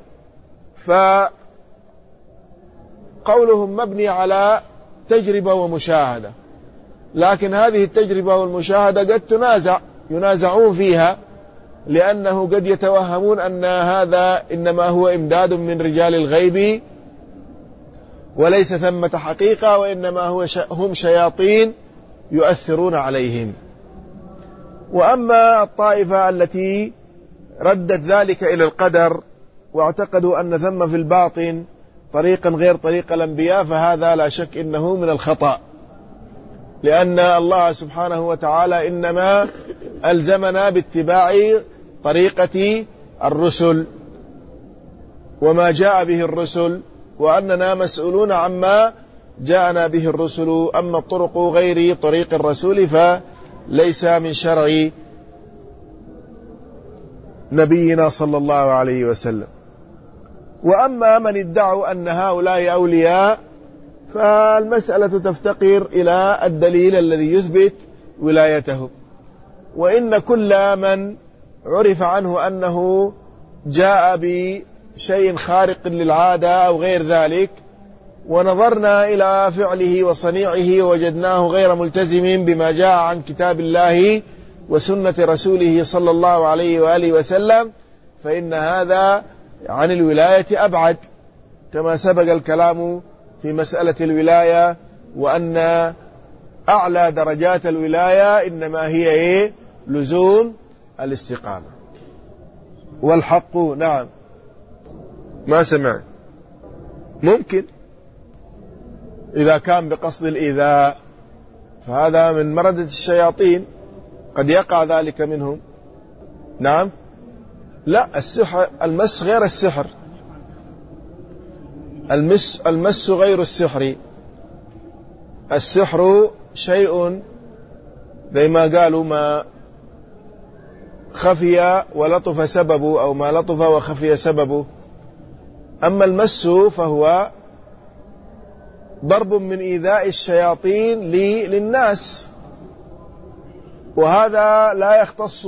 فقولهم مبني على تجربة ومشاهدة، لكن هذه التجربة والمشاهدة قد تنازع ينازعون فيها، لأنه قد يتوهمون أن هذا إنما هو إمداد من رجال الغيب وليس ثمة حقيقة، وإنما هو هم شياطين يؤثرون عليهم. وأما الطائفة التي ردت ذلك إلى القدر واعتقدوا أن ثم في الباطن طريقا غير طريق الأنبياء، فهذا لا شك إنه من الخطأ، لأن الله سبحانه وتعالى إنما ألزمنا باتباع طريقة الرسل وما جاء به الرسل، وأننا مسؤولون عما جاءنا به الرسل. أما الطرق غير طريق الرسول فليس من شرع نبينا صلى الله عليه وسلم. وأما من ادعوا أن هؤلاء أولياء فالمسألة تفتقر إلى الدليل الذي يثبت ولايتهم. وإن كل من عرف عنه أنه جاء بشيء خارق للعادة أو غير ذلك ونظرنا إلى فعله وصنيعه ووجدناه غير ملتزم بما جاء عن كتاب الله وسنة رسوله صلى الله عليه وآله وسلم، فإن هذا عن الولاية أبعد، كما سبق الكلام في مسألة الولاية، وأن أعلى درجات الولاية إنما هي إيه؟ لزوم الاستقامة والحق. نعم، ما سمع. ممكن إذا كان بقصد الإيذاء فهذا من مردة الشياطين، قد يقع ذلك منهم. نعم، لا، السحر المس غير السحر، المس المس غير السحر. السحر شيء زي ما قالوا ما خفي ولطف سببه، أو ما لطف وخفي سببه. أما المس فهو ضرب من إيذاء الشياطين للناس، وهذا لا يختص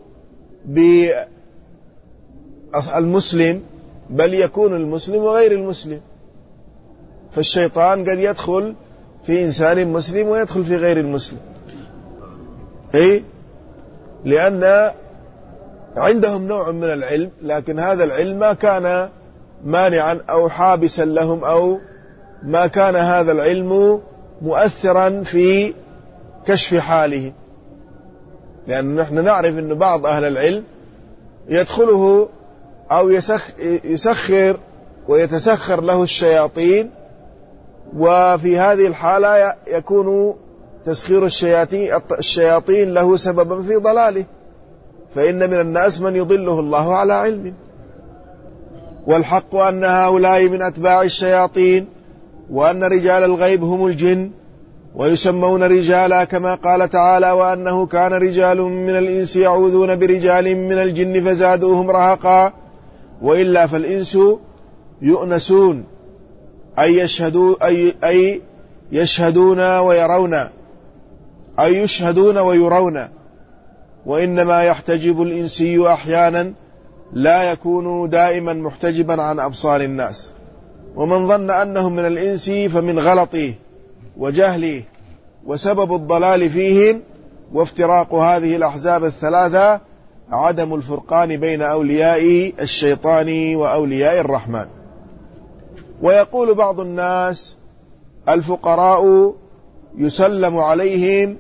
بالمسلم، بل يكون المسلم وغير المسلم. فالشيطان قد يدخل في إنسان مسلم ويدخل في غير المسلم، إيه؟ لأن عندهم نوع من العلم، لكن هذا العلم ما كان مانعا أو حابسا لهم، أو ما كان هذا العلم مؤثرا في كشف حالهم. لأن نحن نعرف أن بعض أهل العلم يدخله أو يسخر ويتسخر له الشياطين، وفي هذه الحالة يكون تسخير الشياطين, الشياطين له سببا في ضلاله، فإن من الناس من يضله الله على علم. والحق أن هؤلاء من أتباع الشياطين، وأن رجال الغيب هم الجن، ويسمون رجالا كما قال تعالى: وأنه كان رجال من الإنس يعوذون برجال من الجن فزادوهم رهقا. وإلا فالإنس يؤنسون، أي, يشهدوا أي, أي يشهدون ويرون، أي يشهدون ويرون، وإنما يحتجب الإنسي أحيانا، لا يكون دائما محتجبا عن أبصار الناس. ومن ظن أنهم من الإنس فمن غلطه وجهله وسبب الضلال فيهم وافتراق هذه الأحزاب الثلاثة عدم الفرقان بين أولياء الشيطان وأولياء الرحمن. ويقول بعض الناس: الفقراء يسلم عليهم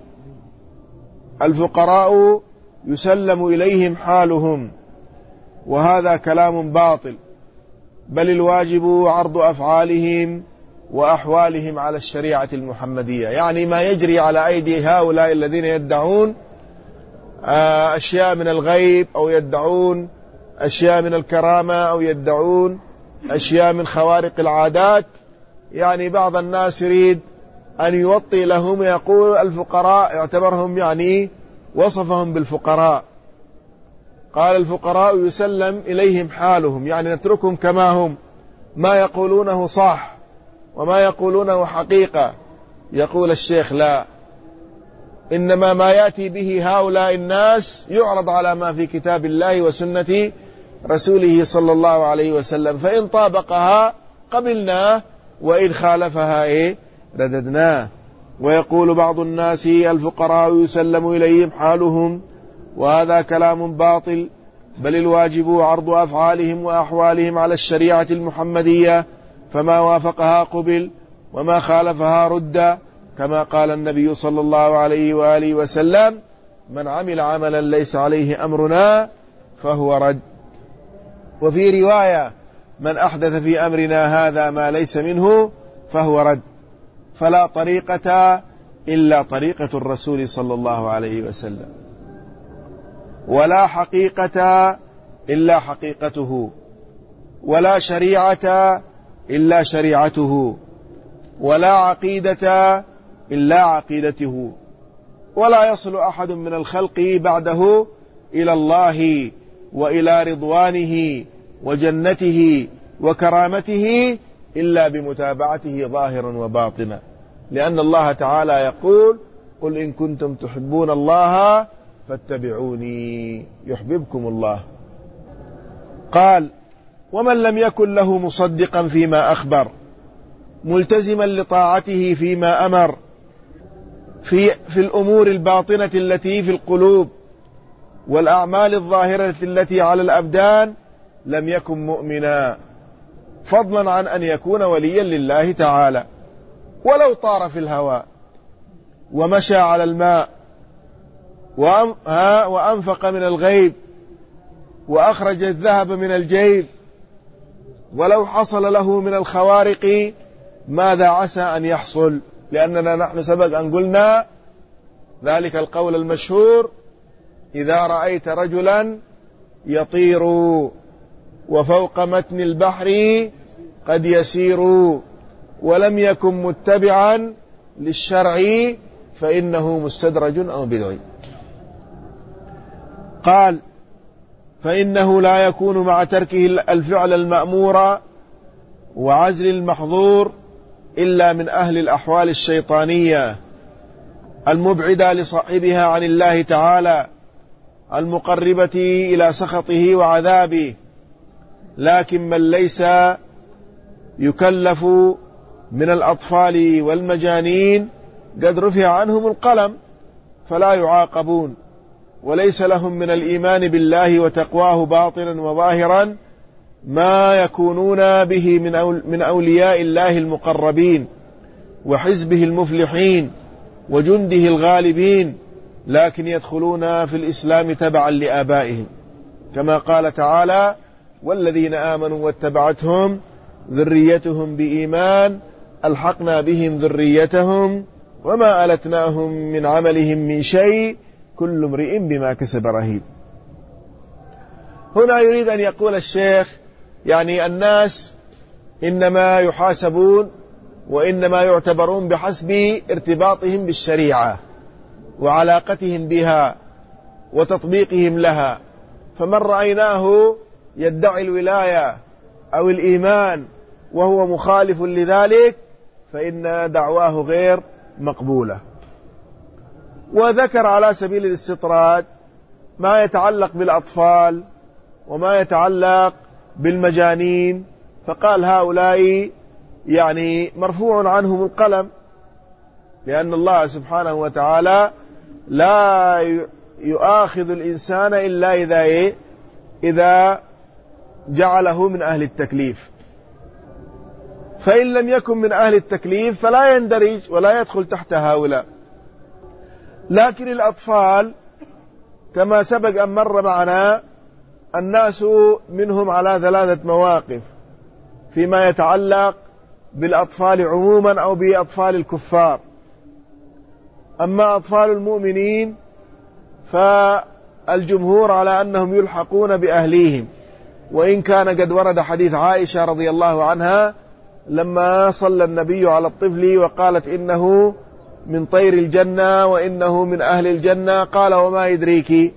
الفقراء يسلم إليهم حالهم، وهذا كلام باطل، بل الواجب عرض أفعالهم وأحوالهم على الشريعة المحمدية، يعني ما يجري على أيدي هؤلاء الذين يدعون أشياء من الغيب، أو يدعون أشياء من الكرامة، أو يدعون أشياء من خوارق العادات. يعني بعض الناس يريد أن يوطي لهم ويقول الفقراء، يعتبرهم يعني وصفهم بالفقراء، قال الفقراء يسلم إليهم حالهم، يعني نتركهم كما هم، ما يقولونه صح وما يقولونه حقيقة. يقول الشيخ: لا، إنما ما يأتي به هؤلاء الناس يعرض على ما في كتاب الله وسنة رسوله صلى الله عليه وسلم، فإن طابقها قبلناه، وإن خالفها إيه رددناه. ويقول بعض الناس: الفقراء يسلم إليهم حالهم، وهذا كلام باطل، بل الواجب عرض أفعالهم وأحوالهم على الشريعة المحمدية، فما وافقها قبل وما خالفها رد، كما قال النبي صلى الله عليه وآله وسلم: من عمل عملا ليس عليه أمرنا فهو رد. وفي رواية: من أحدث في أمرنا هذا ما ليس منه فهو رد. فلا طريقة إلا طريقة الرسول صلى الله عليه وسلم، ولا حقيقة إلا حقيقته، ولا شريعة إلا شريعته، ولا عقيدة إلا عقيدته، ولا يصل أحد من الخلق بعده إلى الله وإلى رضوانه وجنته وكرامته إلا بمتابعته ظاهرا وباطنا، لأن الله تعالى يقول: قل إن كنتم تحبون الله فاتبعوني يحببكم الله. قال: ومن لم يكن له مصدقا فيما أخبر ملتزما لطاعته فيما أمر في, في الأمور الباطنة التي في القلوب والأعمال الظاهرة التي على الأبدان لم يكن مؤمنا، فضلا عن أن يكون وليا لله تعالى. ولو طار في الهواء ومشى على الماء وأنفق من الغيب وأخرج الذهب من الجيب، ولو حصل له من الخوارق ماذا عسى أن يحصل؟ لأننا نحن سبق أن قلنا ذلك القول المشهور: إذا رأيت رجلا يطير وفوق متن البحر قد يسير ولم يكن متبعا للشرع فإنه مستدرج أو بدعي. قال: فإنه لا يكون مع تركه الفعل المأمور وعزل المحظور إلا من أهل الأحوال الشيطانية المبعدة لصاحبها عن الله تعالى، المقربة إلى سخطه وعذابه. لكن من ليس يكلف من الأطفال والمجانين قد رفع عنهم القلم فلا يعاقبون، وليس لهم من الإيمان بالله وتقواه باطنا وظاهرا ما يكونون به من أولياء الله المقربين وحزبه المفلحين وجنده الغالبين، لكن يدخلون في الإسلام تبعا لآبائهم، كما قال تعالى: والذين آمنوا واتبعتهم ذريتهم بإيمان ألحقنا بهم ذريتهم وما ألتناهم من عملهم من شيء كل امرئ بما كسب رهين. هنا يريد أن يقول الشيخ يعني الناس إنما يحاسبون وإنما يعتبرون بحسب ارتباطهم بالشريعة وعلاقتهم بها وتطبيقهم لها، فمن رأيناه يدعي الولاية أو الإيمان وهو مخالف لذلك فإن دعواه غير مقبولة. وذكر على سبيل الاستطراد ما يتعلق بالأطفال وما يتعلق بالمجانين، فقال هؤلاء يعني مرفوع عنهم القلم، لأن الله سبحانه وتعالى لا يؤاخذ الإنسان إلا إذا إيه؟ إذا جعله من أهل التكليف، فإن لم يكن من أهل التكليف فلا يندرج ولا يدخل تحت هؤلاء. لكن الأطفال كما سبق أن مر معنا الناس منهم على ثلاثة مواقف فيما يتعلق بالأطفال عموما أو بأطفال الكفار. أما أطفال المؤمنين فالجمهور على أنهم يلحقون بأهليهم، وإن كان قد ورد حديث عائشة رضي الله عنها لما صلى النبي على الطفل وقالت إنه من طير الجنة وإنه من أهل الجنة، قال وما يدريك،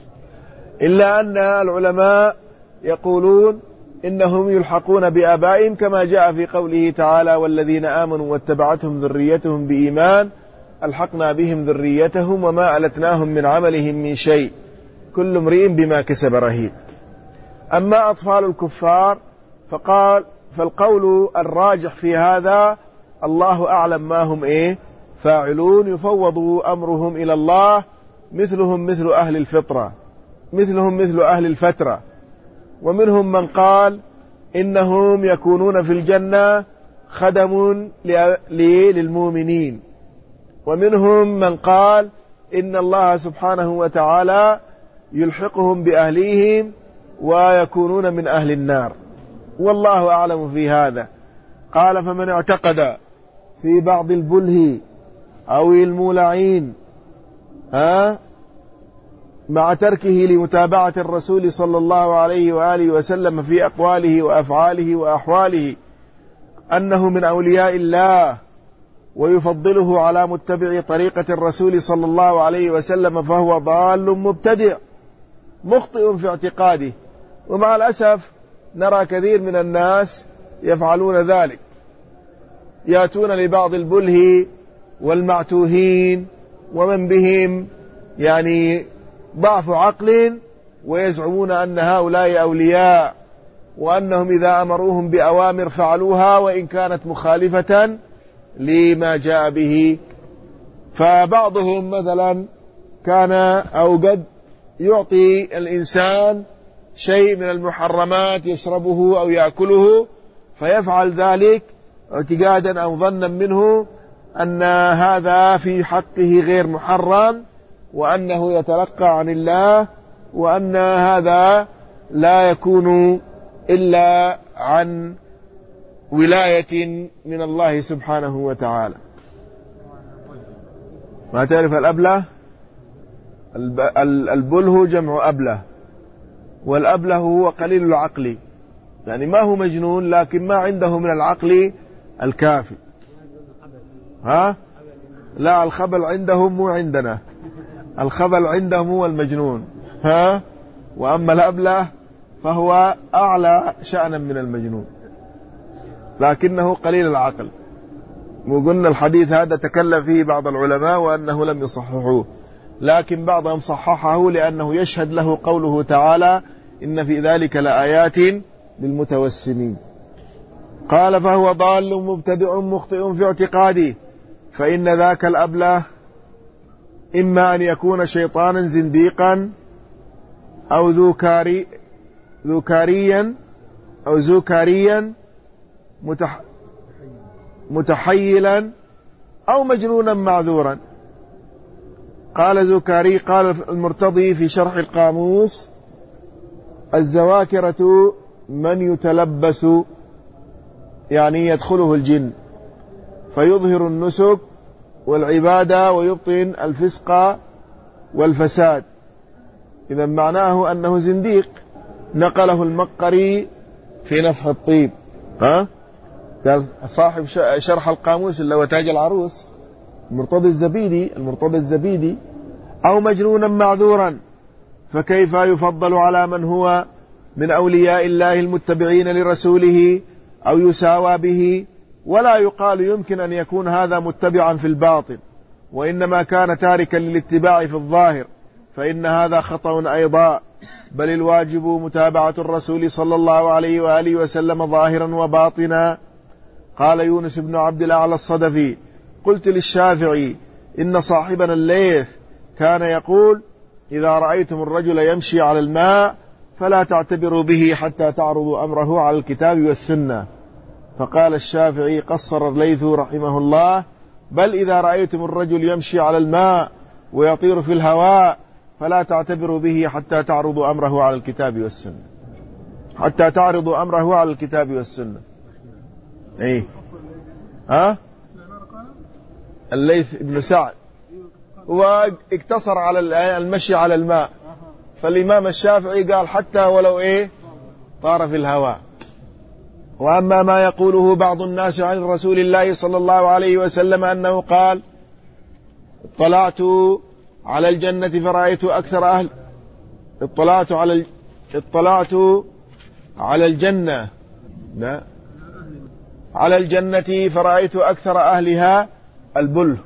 إلا أن العلماء يقولون إنهم يلحقون بآبائهم كما جاء في قوله تعالى والذين آمنوا واتبعتهم ذريتهم بإيمان ألحقنا بهم ذريتهم وما ألتناهم من عملهم من شيء كل امرئ بما كسب رهين. أما أطفال الكفار فقال فالقول الراجح في هذا الله أعلم ما هم إيه فاعلون، يفوضوا أمرهم إلى الله، مثلهم مثل أهل الفطرة، مثلهم مثل أهل الفترة. ومنهم من قال إنهم يكونون في الجنة خدم للمؤمنين، ومنهم من قال إن الله سبحانه وتعالى يلحقهم بأهليهم ويكونون من أهل النار، والله أعلم في هذا. قال فمن اعتقد في بعض البله أو المولعين ها مع تركه لمتابعة الرسول صلى الله عليه وآله وسلم في أقواله وأفعاله وأحواله أنه من أولياء الله ويفضله على متبع طريقة الرسول صلى الله عليه وسلم فهو ضال مبتدع مخطئ في اعتقاده. ومع الأسف نرى كثير من الناس يفعلون ذلك، يأتون لبعض البله والمعتوهين ومن بهم يعني ضعف عقل ويزعمون أن هؤلاء أولياء وأنهم إذا أمروهم بأوامر فعلوها وإن كانت مخالفة لما جاء به. فبعضهم مثلا كان أو قد يعطي الإنسان شيء من المحرمات يشربه أو يأكله فيفعل ذلك اعتقادا أو ظنا منه أن هذا في حقه غير محرم وأنه يتلقى عن الله وأن هذا لا يكون إلا عن ولاية من الله سبحانه وتعالى. ما تعرف الأبله؟ البله جمع أبله، والأبله هو قليل العقل، يعني ما هو مجنون لكن ما عنده من العقل الكافي. ها؟ لا، الخبل عندهم مو عندنا، الخبل عندهم هو المجنون. ها؟ وأما الأبله فهو أعلى شأنا من المجنون لكنه قليل العقل. وقلنا الحديث هذا تكلم فيه بعض العلماء وأنه لم يصححوه، لكن بعضهم صححه لأنه يشهد له قوله تعالى إن في ذلك لآيات للمتوسمين. قال فهو ضال مبتدع مخطئ في اعتقاده، فإن ذاك الأبله إما أن يكون شيطانا زنديقا أو ذوكاري ذوكاريا أو زوكاريا متح متحيلا أو مجنونا معذورا. قال زوكاري قال المرتضي في شرح القاموس الزواكرة من يتلبس يعني يدخله الجن فيظهر النسك والعبادة ويبطن الفسق والفساد، إذا معناه أنه زنديق نقله المقري في نفح الطيب. ها قال صاحب شرح القاموس اللي هو تاج العروس المرتضى الزبيدي المرتضى الزبيدي أو مجنونا معذورا، فكيف يفضل على من هو من أولياء الله المتبعين لرسوله أو يساوى به؟ ولا يقال يمكن أن يكون هذا متبعا في الباطن، وإنما كان تاركا للاتباع في الظاهر، فإن هذا خطأ أيضا، بل الواجب متابعة الرسول صلى الله عليه وآله وسلم ظاهرا وباطنا. قال يونس بن عبد الأعلى الصدفي: قلت للشافعي إن صاحبنا الليث كان يقول: إذا رأيتم الرجل يمشي على الماء فلا تعتبروا به حتى تعرضوا أمره على الكتاب والسنة. فقال الشافعي: قصر الليث رحمه الله: بل إذا رأيتم الرجل يمشي على الماء ويطير في الهواء فلا تعتبروا به حتى تعرضوا أمره على الكتاب والسنة. حتى تعرضوا أمره على الكتاب والسنة. إيه ها الليث بن سعد هو اقتصر على المشي على الماء، فالإمام الشافعي قال حتى ولو إيه طار في الهواء. وأما ما يقوله بعض الناس عن رسول الله صلى الله عليه وسلم أنه قال: اطلعت على الجنة فرأيت أكثر أهل اطلعت على ال... اطلعت على الجنة لا على الجنة فرأيت أكثر أهلها البله.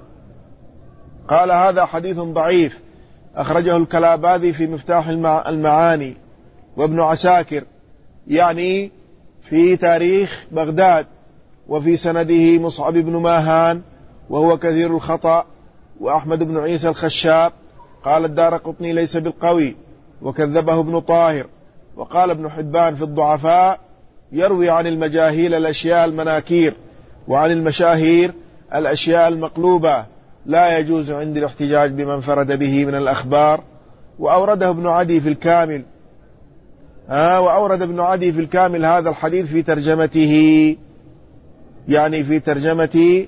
قال هذا حديث ضعيف، أخرجه الكلاباذي في مفتاح المعاني، وابن عساكر يعني في تاريخ بغداد، وفي سنده مصعب بن ماهان وهو كثير الخطأ، وأحمد بن عيسى الخشاب. قال الدارقطني: ليس بالقوي، وكذبه ابن طاهر. وقال ابن حبان في الضعفاء: يروي عن المجاهيل الأشياء المناكير، وعن المشاهير الأشياء المقلوبة، لا يجوز عندي الاحتجاج بمن فرد به من الأخبار. وأورده ابن عدي في الكامل آه وأورد ابن عدي في الكامل هذا الحديث في ترجمته، يعني في ترجمة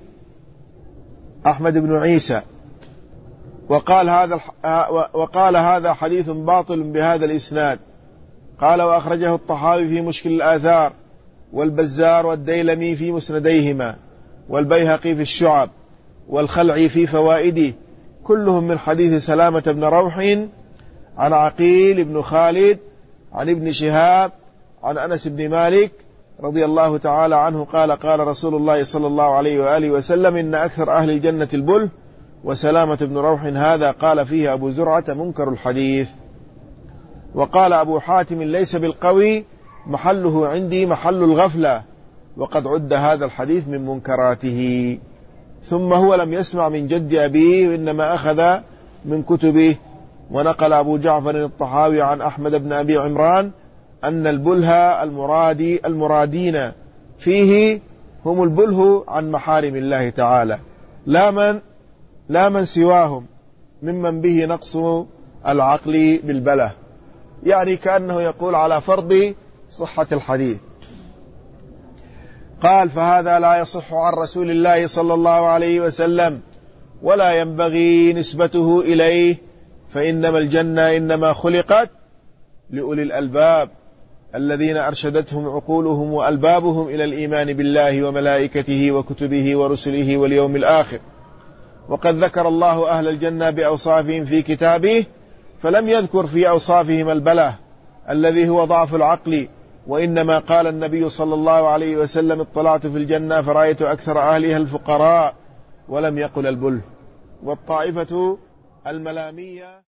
أحمد بن عيسى، وقال هذا وقال هذا حديث باطل بهذا الإسناد. قال: وأخرجه الطحاوي في مشكل الآثار، والبزار والديلمي في مسنديهما، والبيهقي في الشعب، والخلعي في فوائده، كلهم من حديث سلامة بن روح عن عقيل بن خالد عن ابن شهاب عن أنس بن مالك رضي الله تعالى عنه قال: قال رسول الله صلى الله عليه وآله وسلم: إن أكثر أهل الجنة البله. وسلامة بن روح هذا قال فيه أبو زرعة منكر الحديث. وقال أبو حاتم: ليس بالقوي، محله عندي محل الغفلة، وقد عد هذا الحديث من منكراته. ثم هو لم يسمع من جد أبيه، وإنما أخذ من كتبه. ونقل أبو جعفر الطحاوي عن أحمد بن أبي عمران أن البله المرادي المرادين فيه هم البله عن محارم الله تعالى، لا من لا من سواهم ممن به نقص العقل بالبله، يعني كأنه يقول على فرض صحة الحديث. قال: فهذا لا يصح عن رسول الله صلى الله عليه وسلم، ولا ينبغي نسبته إليه، فإنما الجنة إنما خلقت لأولي الألباب الذين أرشدتهم عقولهم وألبابهم إلى الإيمان بالله وملائكته وكتبه ورسله واليوم الآخر. وقد ذكر الله أهل الجنة بأوصافهم في كتابه، فلم يذكر في أوصافهم البله الذي هو ضعف العقل، وإنما قال النبي صلى الله عليه وسلم: اطلعت في الجنة فرأيت أكثر أهلها الفقراء، ولم يقل البله. والطائفة الملامية